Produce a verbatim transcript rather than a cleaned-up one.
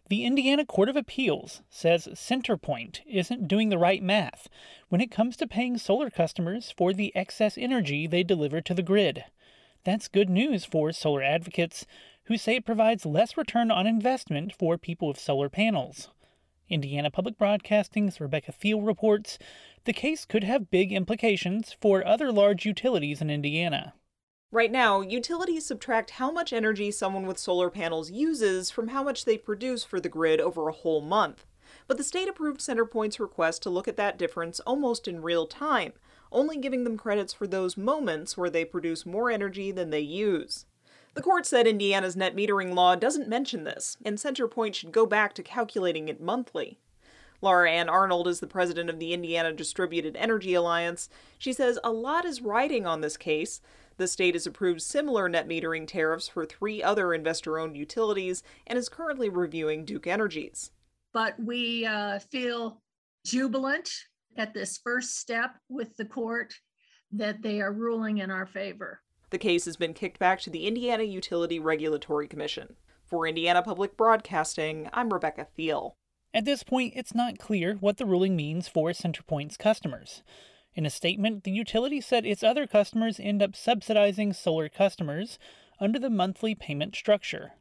The Indiana Court of Appeals says CenterPoint isn't doing the right math when it comes to paying solar customers for the excess energy they deliver to the grid. That's good news for solar advocates who say it provides less return on investment for people with solar panels. Indiana Public Broadcasting's Rebecca Thiel reports the case could have big implications for other large utilities in Indiana. Right now, utilities subtract how much energy someone with solar panels uses from how much they produce for the grid over a whole month. But the state approved CenterPoint's request to look at that difference almost in real time, only giving them credits for those moments where they produce more energy than they use. The court said Indiana's net metering law doesn't mention this, and CenterPoint should go back to calculating it monthly. Laura Ann Arnold is the president of the Indiana Distributed Energy Alliance. She says a lot is riding on this case. The state has approved similar net metering tariffs for three other investor-owned utilities and is currently reviewing Duke Energy's. But we uh, feel jubilant at this first step with the court that they are ruling in our favor. The case has been kicked back to the Indiana Utility Regulatory Commission. For Indiana Public Broadcasting, I'm Rebecca Thiel. At this point, it's not clear what the ruling means for CenterPoint's customers. In a statement, the utility said its other customers end up subsidizing solar customers under the monthly payment structure.